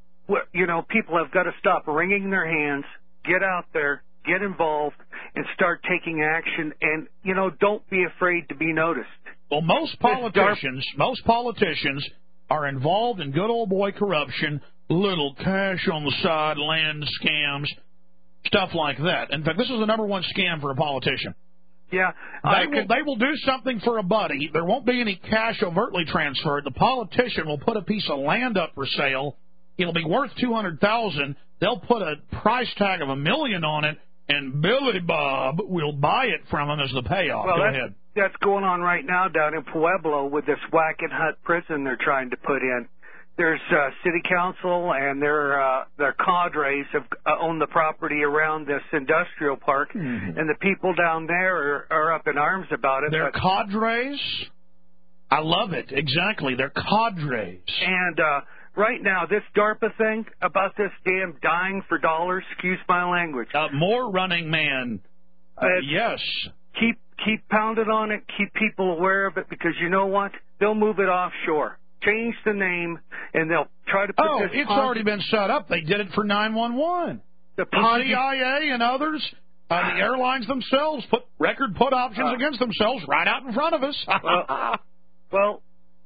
you know, people have got to stop wringing their hands, get out there, get involved, and start taking action. And, you know, don't be afraid to be noticed. Well, most politicians, most politicians are involved in good old boy corruption, little cash on the side, land scams, stuff like that. In fact, this is the number one scam for a politician. Yeah. They will, they will do something for a buddy. There won't be any cash overtly transferred. The politician will put a piece of land up for sale. It'll be worth two hundred thousand dollars. They'll put a price tag of a million on it, and Billy Bob will buy it from him as the payoff. Well, Go that's, ahead. That's going on right now down in Pueblo with this Whack-and Hut prison they're trying to put in. There's uh, city council and their uh, their cadres have uh, owned the property around this industrial park, mm-hmm. and the people down there are, are up in arms about it. They're cadres? I love it. Exactly. They're cadres. And uh, right now, this DARPA thing about this damn dying for dollars, excuse my language. Uh, more Running Man. Uh, yes. Keep keep pounding on it. Keep people aware of it, because you know what? They'll move it offshore. Change the name, and they'll try to put oh, this... it's on... already been set up. They did it for nine one one. The, the C I A and others, uh, the airlines themselves, put record put options uh, against themselves right out in front of us. well, well,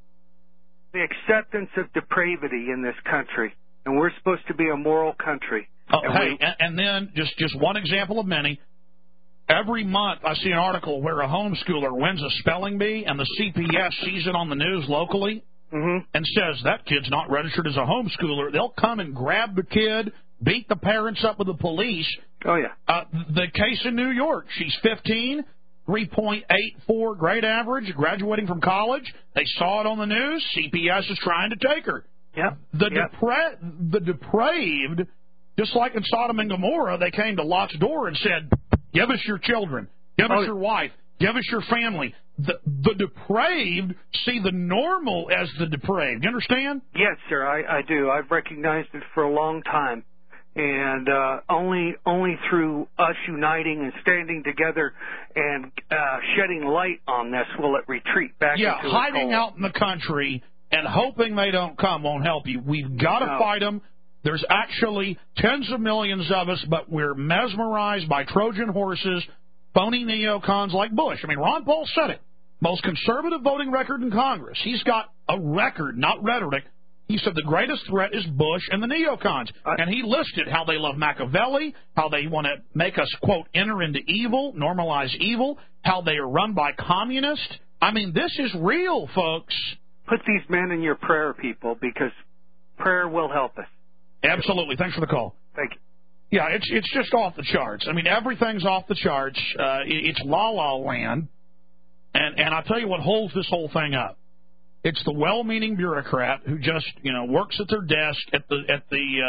the acceptance of depravity in this country, and we're supposed to be a moral country. Oh, and hey, we... and, and then just, just one example of many. Every month I see an article where a homeschooler wins a spelling bee, and the C P S sees it on the news locally. Mm-hmm. And says, that kid's not registered as a homeschooler. They'll come and grab the kid, beat the parents up with the police. Oh, yeah. Uh, the case in New York, she's fifteen, three point eight four grade average, graduating from college. They saw it on the news. C P S is trying to take her. Yep. The, yep. Depra- the depraved, just like in Sodom and Gomorrah, they came to Lot's door and said, give us your children, give oh. us your wife, give us your family. The, the depraved see the normal as the depraved. You understand? Yes, sir, I, I do. I've recognized it for a long time. And uh, only only through us uniting and standing together and uh, shedding light on this will it retreat back yeah, into hiding a cold. out in the country and hoping they don't come won't help you. We've got to no. fight them. There's actually tens of millions of us, but we're mesmerized by Trojan horses, phony neocons like Bush. I mean, Ron Paul said it. Most conservative voting record in Congress. He's got a record, not rhetoric. He said the greatest threat is Bush and the neocons. And he listed how they love Machiavelli, how they want to make us, quote, enter into evil, normalize evil, how they are run by communists. I mean, this is real, folks. Put these men in your prayer, people, because prayer will help us. Absolutely. Thanks for the call. Thank you. Yeah, it's it's just off the charts. I mean, everything's off the charts. Uh, it's la-la land. And and I'll tell you what holds this whole thing up. It's the well-meaning bureaucrat who just, you know, works at their desk at the at the uh,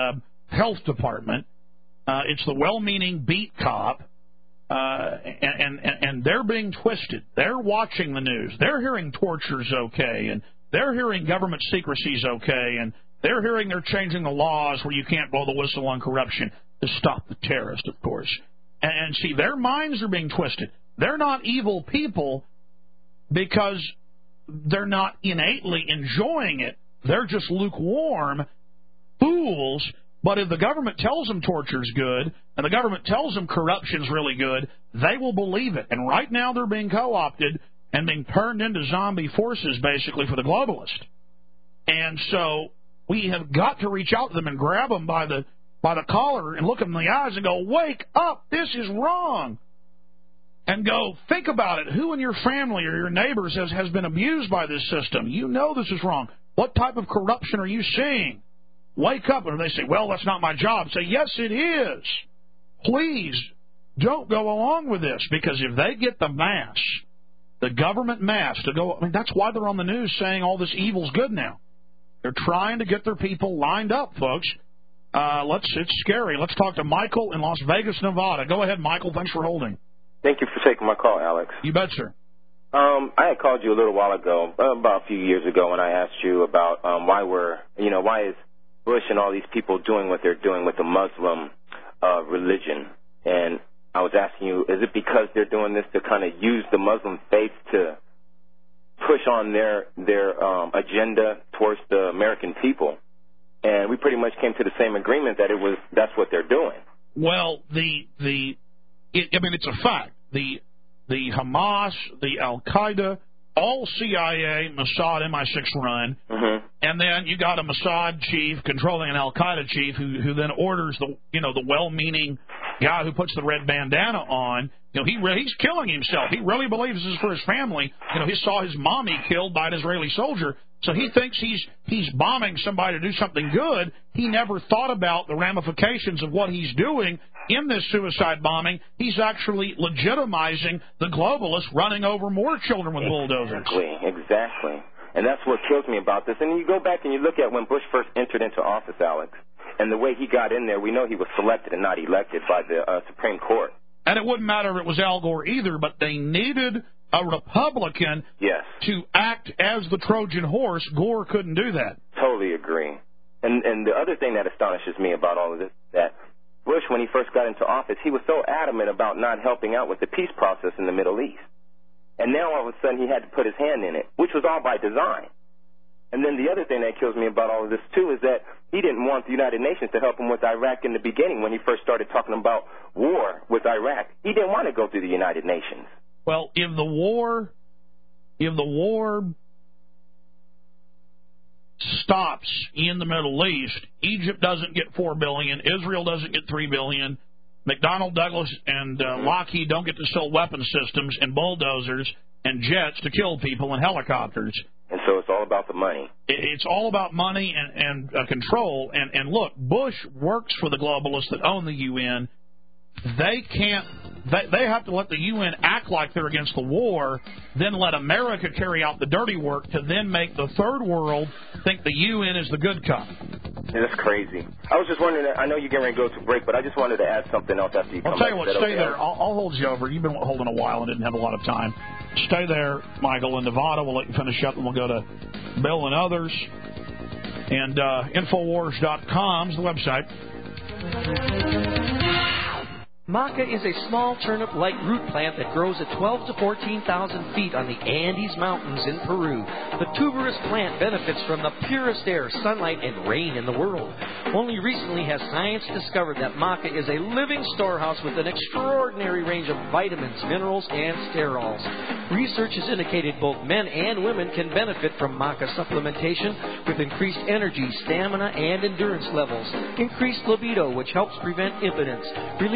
health department. Uh, it's the well-meaning beat cop, uh, and, and, and they're being twisted. They're watching the news. They're hearing torture's okay, and they're hearing government secrecy's okay, and they're hearing they're changing the laws where you can't blow the whistle on corruption to stop the terrorist, of course. And, and see, their minds are being twisted. They're not evil people because they're not innately enjoying it. They're just lukewarm fools. But if the government tells them torture's good and the government tells them corruption's really good, they will believe it. And right now they're being co-opted and being turned into zombie forces, basically, for the globalists. And so we have got to reach out to them and grab them by the by the collar and look them in the eyes and go, wake up, this is wrong. And go, think about it. Who in your family or your neighbors has, has been abused by this system? You know this is wrong. What type of corruption are you seeing? Wake up. And they say, well, that's not my job. Say, yes, it is. Please don't go along with this, because if they get the mass, the government mass, to go, I mean, that's why they're on the news saying all this evil's good now. They're trying to get their people lined up, folks. Uh, let's. It's scary. Let's talk to Michael in Las Vegas, Nevada. Go ahead, Michael. Thanks for holding. Thank you for taking my call, Alex. You bet, sir. Um, I had called you a little while ago, about a few years ago, and I asked you about um, why we're, you know, why is Bush and all these people doing what they're doing with the Muslim uh, religion. And I was asking you, is it because they're doing this to kind of use the Muslim faith to push on their their um, agenda towards the American people? And we pretty much came to the same agreement that it was that's what they're doing. Well, the the it, I mean, it's a fact. The the Hamas, the Al Qaeda, all C I A, Mossad, M I six run, mm-hmm. and then you got a Mossad chief controlling an Al Qaeda chief who who then orders the you know the well-meaning guy who puts the red bandana on. You know he re- he's killing himself. He really believes this is for his family. You know he saw his mommy killed by an Israeli soldier, so he thinks he's he's bombing somebody to do something good. He never thought about the ramifications of what he's doing in this suicide bombing. He's actually legitimizing the globalists running over more children with bulldozers. Exactly, exactly. And that's what kills me about this. And you go back and you look at when Bush first entered into office, Alex, and the way he got in there, we know he was selected and not elected by the uh, Supreme Court. And it wouldn't matter if it was Al Gore either, but they needed a Republican yes. to act as the Trojan horse. Gore couldn't do that. Totally agree. And and the other thing that astonishes me about all of this, that Bush, when he first got into office, he was so adamant about not helping out with the peace process in the Middle East. And now all of a sudden he had to put his hand in it, which was all by design. And then the other thing that kills me about all of this, too, is that he didn't want the United Nations to help him with Iraq in the beginning when he first started talking about war with Iraq. He didn't want to go through the United Nations. Well, if the war, if the war stops in the Middle East, Egypt doesn't get four billion dollars, Israel doesn't get three billion dollars, McDonnell Douglas and uh, Lockheed don't get to sell weapon systems and bulldozers and jets to kill people and helicopters. And so it's all about the money. It's all about money and, and uh, control. And, and look, Bush works for the globalists that own the U N. They can't. They, they have to let the U N act like they're against the war, then let America carry out the dirty work to then make the third world think the U N is the good cop. Yeah, that's crazy. I was just wondering, I know you're getting ready to go to break, but I just wanted to add something else after you come I'll tell you back. what, stay okay? there. I'll, I'll hold you over. You've been holding a while and didn't have a lot of time. Stay there, Michael, in Nevada. We'll let you finish up, and we'll go to Bill and others. And uh, Infowars dot com is the website. Maca is a small turnip-like root plant that grows at twelve to fourteen thousand feet on the Andes Mountains in Peru. The tuberous plant benefits from the purest air, sunlight, and rain in the world. Only recently has science discovered that maca is a living storehouse with an extraordinary range of vitamins, minerals, and sterols. Research has indicated both men and women can benefit from maca supplementation with increased energy, stamina, and endurance levels, increased libido, which helps prevent impotence, relief of mental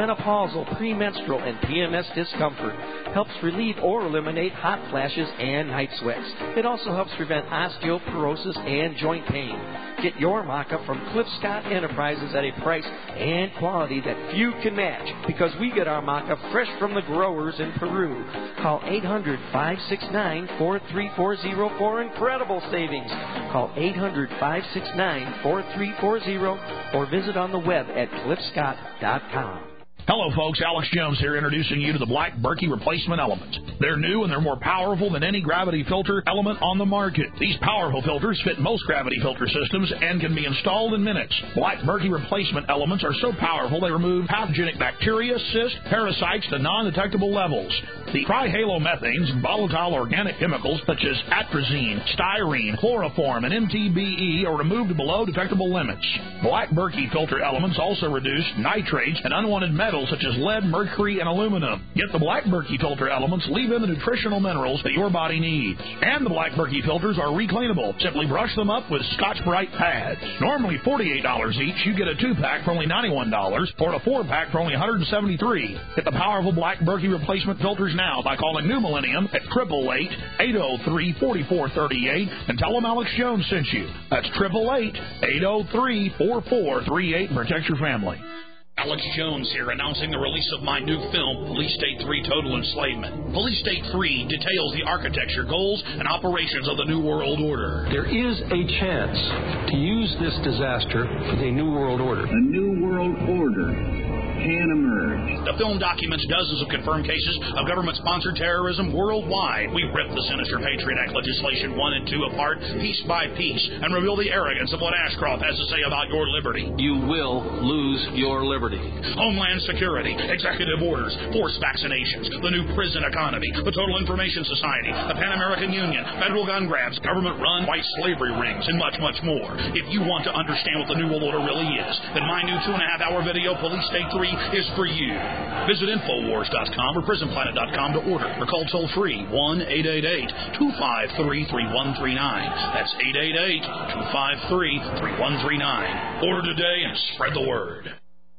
premenopausal, premenstrual, and P M S discomfort. Helps relieve or eliminate hot flashes and night sweats. It also helps prevent osteoporosis and joint pain. Get your maca from Cliff Scott Enterprises at a price and quality that few can match, because we get our maca fresh from the growers in Peru. Call eight hundred, five six nine, four three four zero for incredible savings. Call eight hundred, five six nine, four three four zero or visit on the web at cliff scott dot com. Hello, folks. Alex Jones here, introducing you to the Black Berkey Replacement Element. They're new and they're more powerful than any gravity filter element on the market. These powerful filters fit most gravity filter systems and can be installed in minutes. Black Berkey Replacement Elements are so powerful they remove pathogenic bacteria, cysts, parasites to non-detectable levels. The trihalomethanes and volatile organic chemicals such as atrazine, styrene, chloroform, and M T B E are removed below detectable limits. Black Berkey filter elements also reduce nitrates and unwanted metals such as lead, mercury, and aluminum. Get the Black Berkey filter elements, leave in the nutritional minerals that your body needs. And the Black Berkey filters are recleanable. Simply brush them up with Scotch-Brite pads. Normally forty-eight dollars each, you get a two-pack for only ninety-one dollars or a four-pack for only one hundred seventy-three dollars. Get the powerful Black Berkey replacement filters now by calling New Millennium at eight eight eight, eight oh three, four four three eight and tell them Alex Jones sent you. That's eight eight eight, eight oh three, four four three eight and protect your family. Alex Jones here, announcing the release of my new film, Police State three Total Enslavement. Police State three details the architecture, goals, and operations of the New World Order. There is a chance to use this disaster for the New World Order. A New World Order can emerge. The film documents dozens of confirmed cases of government-sponsored terrorism worldwide. We rip the sinister Patriot Act legislation one and two apart, piece by piece, and reveal the arrogance of what Ashcroft has to say about your liberty. You will lose your liberty. Homeland Security, executive orders, forced vaccinations, the new prison economy, the Total Information Society, the Pan American Union, federal gun grabs, government-run white slavery rings, and much, much more. If you want to understand what the New World Order really is, then my new two and a half hour video, Police State three, is for you. Visit Infowars dot com or Prison Planet dot com to order or call toll-free one eight eight eight, two five three, three one three nine. That's eight eight eight, two five three, three one three nine. Order today and spread the word.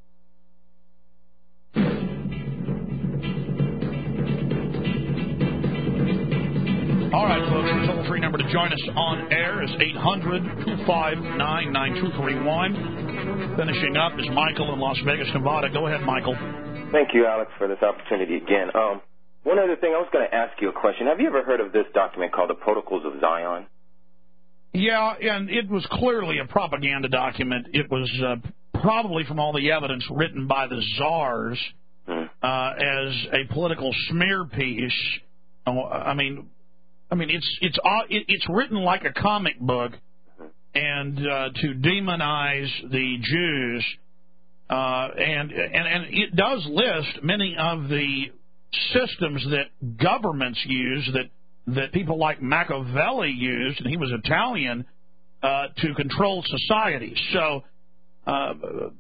All right, folks, the toll-free number to join us on air is eight hundred, two five nine, nine two three one. Finishing up is Michael in Las Vegas, Nevada. Go ahead, Michael. Thank you, Alex, for this opportunity again. Um, one other thing, I was going to ask you a question. Have you ever heard of this document called the Protocols of Zion? Yeah, and it was clearly a propaganda document. It was uh, probably, from all the evidence, written by the czars hmm. uh, as a political smear piece. Oh, I mean... I mean, it's it's it's written like a comic book, and uh, to demonize the Jews, uh, and and and it does list many of the systems that governments use, that that people like Machiavelli used, and he was Italian, uh, to control society. So uh,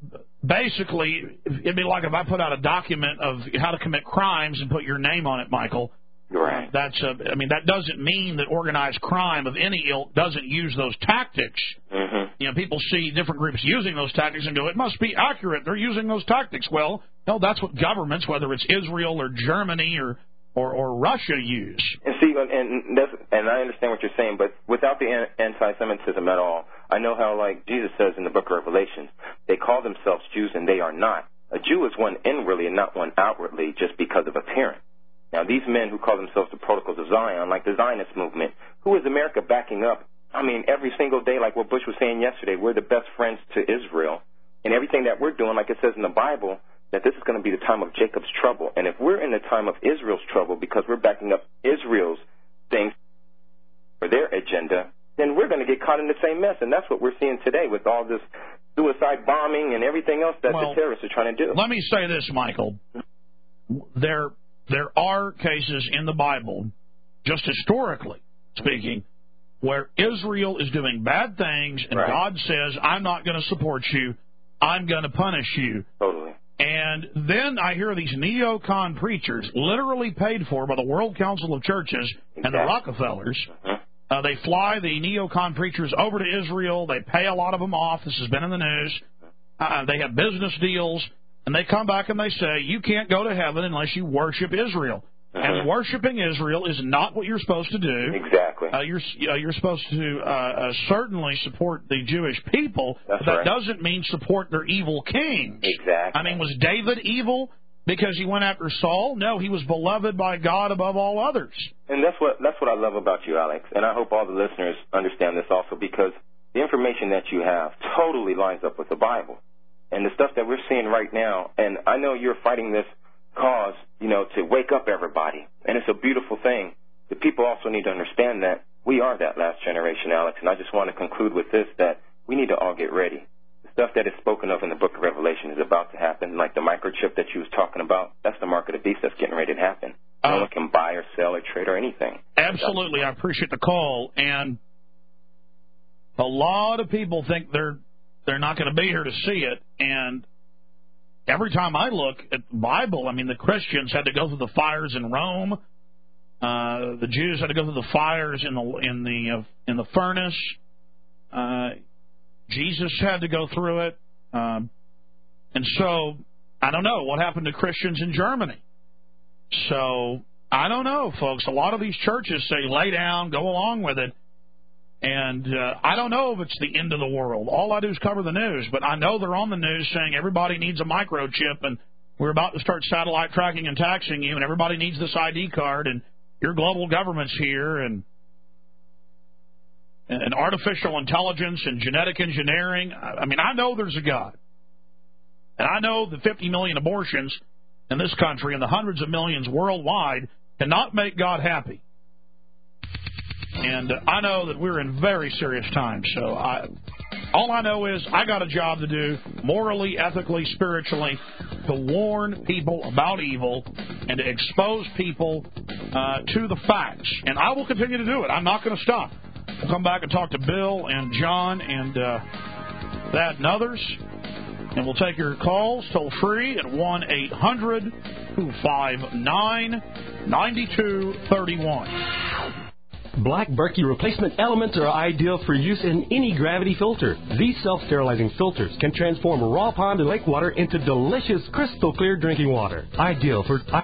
basically, it'd be like if I put out a document of how to commit crimes and put your name on it, Michael. Right. Uh, that's a, I mean, that doesn't mean that organized crime of any ilk doesn't use those tactics. Mm-hmm. You know, people see different groups using those tactics and go, it must be accurate. They're using those tactics. Well, no, that's what governments, whether it's Israel or Germany or or, or Russia, use. And see, and that's, and I understand what you're saying, but without the anti-Semitism at all, I know how, like Jesus says in the Book of Revelation, they call themselves Jews and they are not. A Jew is one inwardly and not one outwardly, just because of appearance. Now, these men who call themselves the Protocols of Zion, like the Zionist movement, who is America backing up? I mean, every single day, like what Bush was saying yesterday, we're the best friends to Israel. And everything that we're doing, like it says in the Bible, that this is going to be the time of Jacob's trouble. And if we're in the time of Israel's trouble because we're backing up Israel's things for their agenda, then we're going to get caught in the same mess. And that's what we're seeing today with all this suicide bombing and everything else that well, the terrorists are trying to do. Let me say this, Michael. There... There are cases in the Bible, just historically speaking, where Israel is doing bad things, and right. God says, I'm not going to support you. I'm going to punish you. Totally. And then I hear these neocon preachers, literally paid for by the World Council of Churches exactly. and the Rockefellers. Uh-huh. Uh, they fly the neocon preachers over to Israel. They pay a lot of them off. This has been in the news. Uh, they have business deals. and they come back and they say, you can't go to heaven unless you worship Israel. Uh-huh. And worshiping Israel is not what you're supposed to do. Exactly. Uh, you're uh, you're supposed to uh, uh, certainly support the Jewish people, That's but that right. doesn't mean support their evil kings. Exactly. I mean, was David evil because he went after Saul? No, he was beloved by God above all others. And that's what that's what I love about you, Alex. And I hope all the listeners understand this also, because the information that you have totally lines up with the Bible. And the stuff that we're seeing right now, and I know you're fighting this cause, you know, to wake up everybody. And it's a beautiful thing. The people also need to understand that we are that last generation, Alex. And I just want to conclude with this, that we need to all get ready. The stuff that is spoken of in the book of Revelation is about to happen, like the microchip that you was talking about. That's the mark of the beast that's getting ready to happen. No uh, one can buy or sell or trade or anything. Absolutely. I appreciate the call. And a lot of people think they're they're not going to be here to see it. And every time I look at the Bible, I mean, the Christians had to go through the fires in Rome. Uh, the Jews had to go through the fires in the in the uh, in the furnace. Uh, Jesus had to go through it. Um, and so I don't know what happened to Christians in Germany. So I don't know, folks. A lot of these churches say lay down, go along with it. And uh, I don't know if it's the end of the world. All I do is cover the news, but I know they're on the news saying everybody needs a microchip, and we're about to start satellite tracking and taxing you, and everybody needs this I D card, and your global government's here, and and artificial intelligence and genetic engineering. I mean, I know there's a God. And I know the fifty million abortions in this country and the hundreds of millions worldwide cannot make God happy. And I know that we're in very serious times. So I, all I know is I got a job to do, morally, ethically, spiritually, to warn people about evil and to expose people uh, to the facts. And I will continue to do it. I'm not going to stop. We'll come back and talk to Bill and John and uh, that and others. And we'll take your calls toll free at one eight hundred two five nine nine two three one. Black Berkey replacement elements are ideal for use in any gravity filter. These self-sterilizing filters can transform raw pond and lake water into delicious, crystal clear drinking water. Ideal for